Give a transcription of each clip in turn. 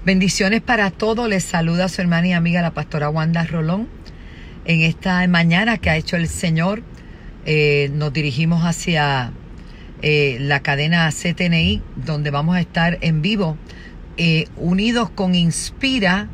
Bendiciones para todos. Les saluda su hermana y amiga la pastora Wanda Rolón. En esta mañana que ha hecho el Señor, nos dirigimos hacia la cadena CTNI, donde vamos a estar en vivo, unidos con Inspira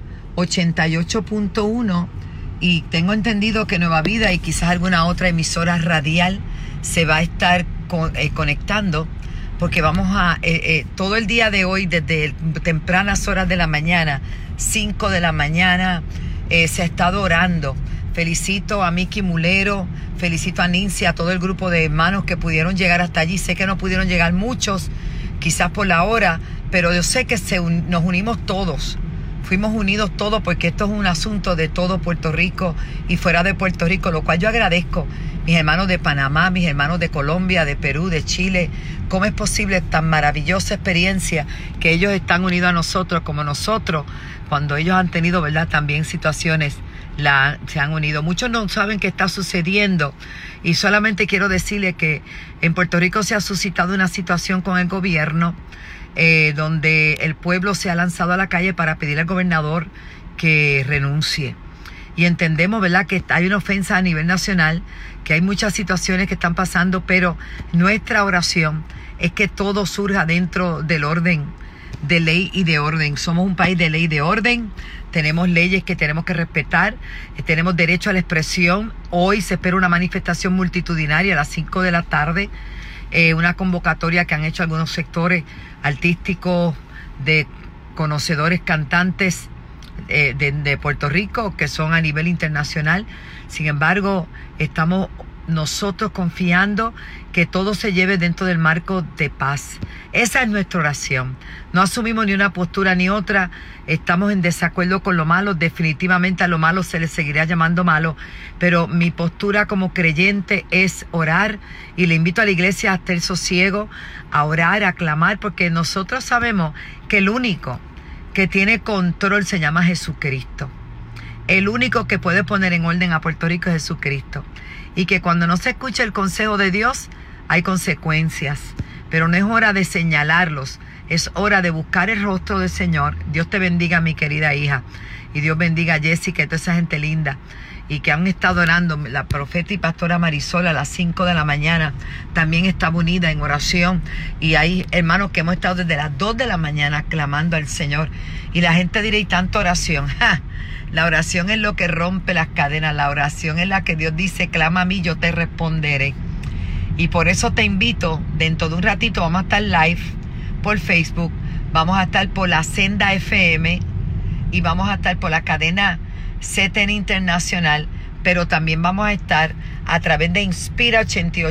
88.1, y tengo entendido que Nueva Vida y quizás alguna otra emisora radial se va a estar conectando, porque vamos a, todo el día de hoy, desde tempranas horas de la mañana, 5 de la mañana, se ha estado orando. Felicito a Miki Mulero, felicito a Nincy, a todo el grupo de hermanos que pudieron llegar hasta allí. Sé que no pudieron llegar muchos, quizás por la hora, pero yo sé que nos unimos todos. Fuimos unidos todos, porque esto es un asunto de todo Puerto Rico y fuera de Puerto Rico, lo cual yo agradezco. Mis hermanos de Panamá, mis hermanos de Colombia, de Perú, de Chile. ¿Cómo es posible tan maravillosa experiencia que ellos están unidos a nosotros como nosotros, cuando ellos han tenido, verdad, también situaciones, se han unido? Muchos no saben qué está sucediendo, y solamente quiero decirles que en Puerto Rico se ha suscitado una situación con el gobierno, donde el pueblo se ha lanzado a la calle para pedir al gobernador que renuncie. Y entendemos, ¿verdad?, que hay una ofensa a nivel nacional, que hay muchas situaciones que están pasando, pero nuestra oración es que todo surja dentro del orden de ley y de orden. Somos un país de ley y de orden, tenemos leyes que tenemos que respetar, tenemos derecho a la expresión. Hoy se espera una manifestación multitudinaria a las 5 de la tarde, una convocatoria que han hecho algunos sectores artísticos, de conocedores, cantantes de Puerto Rico, que son a nivel internacional. Sin embargo, estamos nosotros confiando que todo se lleve dentro del marco de paz. Esa es nuestra oración. No asumimos ni una postura ni otra. Estamos en desacuerdo con lo malo. Definitivamente a lo malo se le seguirá llamando malo. Pero mi postura como creyente es orar. Y le invito a la iglesia a estar sosiego, a orar, a clamar, porque nosotros sabemos que el único que tiene control se llama Jesucristo. El único que puede poner en orden a Puerto Rico es Jesucristo. Y que cuando no se escucha el consejo de Dios, hay consecuencias. Pero no es hora de señalarlos, es hora de buscar el rostro del Señor. Dios te bendiga, mi querida hija. Y Dios bendiga a Jessica y toda esa gente linda, y que han estado orando. La profeta y pastora Marisol a las 5 de la mañana también estaba unida en oración. Y hay hermanos que hemos estado desde las 2 de la mañana clamando al Señor. Y la gente dirá, ¿y tanta oración? ¡Ja! La oración es lo que rompe las cadenas. La oración es la que Dios dice, clama a mí, yo te responderé. Y por eso te invito, dentro de un ratito vamos a estar live por Facebook, vamos a estar por la Senda FM y vamos a estar por la cadena CTN Internacional, pero también vamos a estar a través de Inspira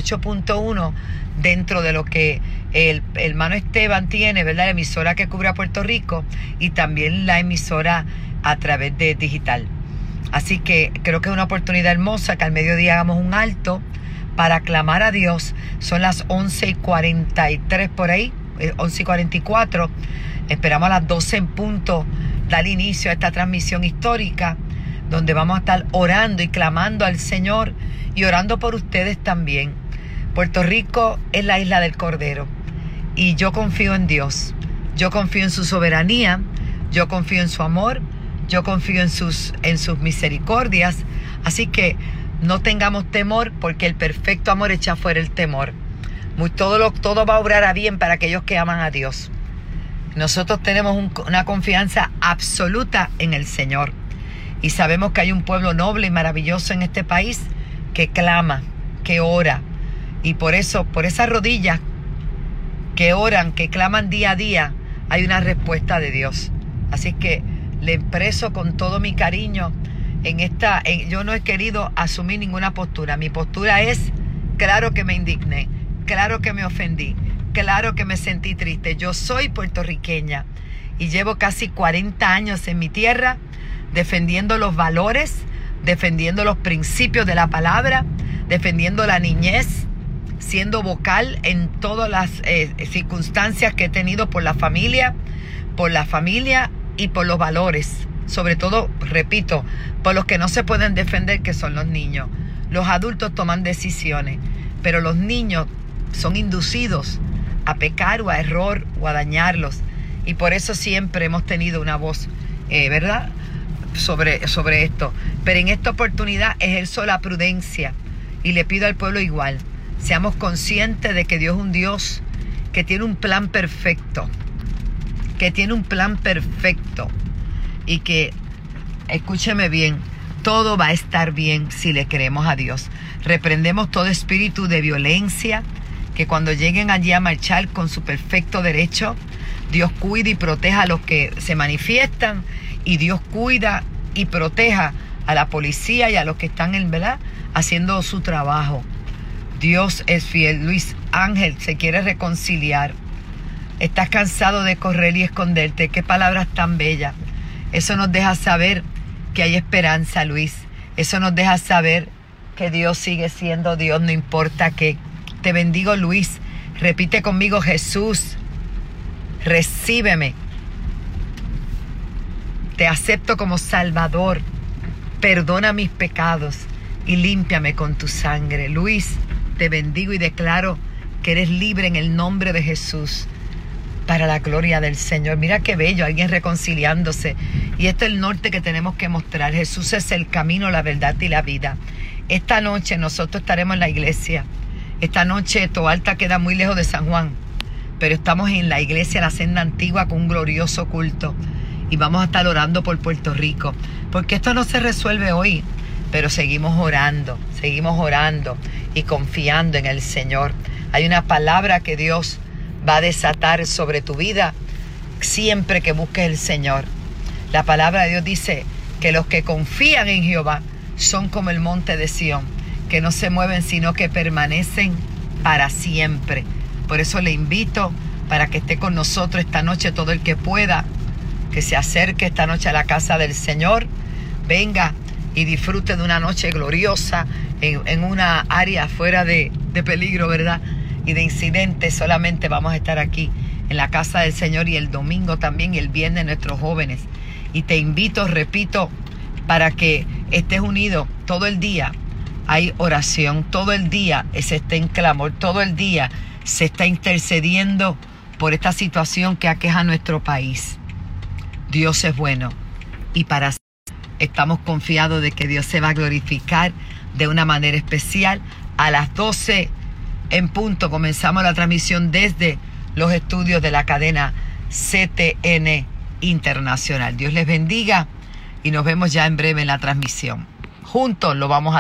88.1, dentro de lo que el hermano Esteban tiene, ¿verdad?, la emisora que cubre a Puerto Rico, y también la emisora a través de digital. Así que creo que es una oportunidad hermosa que al mediodía hagamos un alto para clamar a Dios. Son las 11:43 por ahí, 11:44. Esperamos a las 12 en punto dar inicio a esta transmisión histórica, donde vamos a estar orando y clamando al Señor y orando por ustedes también. Puerto Rico es la isla del Cordero, y yo confío en Dios. Yo confío en su soberanía, yo confío en su amor, yo confío en sus misericordias. Así que no tengamos temor, porque el perfecto amor echa fuera el temor. Todo va a obrar a bien para aquellos que aman a Dios. Nosotros tenemos una confianza absoluta en el Señor. Y sabemos que hay un pueblo noble y maravilloso en este país que clama, que ora. Y por eso, por esas rodillas que oran, que claman día a día, hay una respuesta de Dios. Así que le expreso con todo mi cariño yo no he querido asumir ninguna postura. Mi postura es, claro que me indigné, claro que me ofendí, claro que me sentí triste. Yo soy puertorriqueña y llevo casi 40 años en mi tierra, defendiendo los valores, defendiendo los principios de la palabra, defendiendo la niñez, siendo vocal en todas las circunstancias que he tenido por la familia y por los valores. Sobre todo, repito, por los que no se pueden defender, que son los niños. Los adultos toman decisiones, pero los niños son inducidos a pecar o a error o a dañarlos. Y por eso siempre hemos tenido una voz, ¿verdad?, sobre esto. Pero en esta oportunidad ejerzo la prudencia y le pido al pueblo igual. Seamos conscientes de que Dios es un Dios que tiene un plan perfecto. Y que, escúcheme bien, todo va a estar bien si le creemos a Dios. Reprendemos todo espíritu de violencia, que cuando lleguen allí a marchar con su perfecto derecho, Dios cuida y proteja a los que se manifiestan, y Dios cuida y proteja a la policía y a los que están haciendo su trabajo. Dios es fiel. Luis Ángel se quiere reconciliar. Estás cansado de correr y esconderte. Qué palabras tan bellas. Eso nos deja saber que hay esperanza, Luis. Eso nos deja saber que Dios sigue siendo Dios, no importa qué. Te bendigo, Luis. Repite conmigo: Jesús, recíbeme. Te acepto como Salvador. Perdona mis pecados y límpiame con tu sangre. Luis, te bendigo y declaro que eres libre en el nombre de Jesús, para la gloria del Señor. Mira qué bello, alguien reconciliándose. Y esto es el norte que tenemos que mostrar. Jesús es el camino, la verdad y la vida. Esta noche nosotros estaremos en la iglesia. Esta noche Toalta queda muy lejos de San Juan, pero estamos en la iglesia, la Senda Antigua, con un glorioso culto. Y vamos a estar orando por Puerto Rico, porque esto no se resuelve hoy, pero seguimos orando y confiando en el Señor. Hay una palabra que Dios va a desatar sobre tu vida siempre que busques el Señor. La palabra de Dios dice que los que confían en Jehová son como el monte de Sión, que no se mueven sino que permanecen para siempre. Por eso le invito para que esté con nosotros esta noche, todo el que pueda, que se acerque esta noche a la casa del Señor, venga y disfrute de una noche gloriosa en una área fuera de peligro, ¿verdad?, y de incidentes. Solamente vamos a estar aquí en la casa del Señor, y el domingo también, y el viernes nuestros jóvenes. Y te invito, repito, para que estés unido todo el día. Hay oración, todo el día se está en clamor, todo el día se está intercediendo por esta situación que aqueja a nuestro país. Dios es bueno, y para estamos confiados de que Dios se va a glorificar de una manera especial. A las 12 en punto comenzamos la transmisión desde los estudios de la cadena CTN Internacional. Dios les bendiga y nos vemos ya en breve en la transmisión. Juntos lo vamos a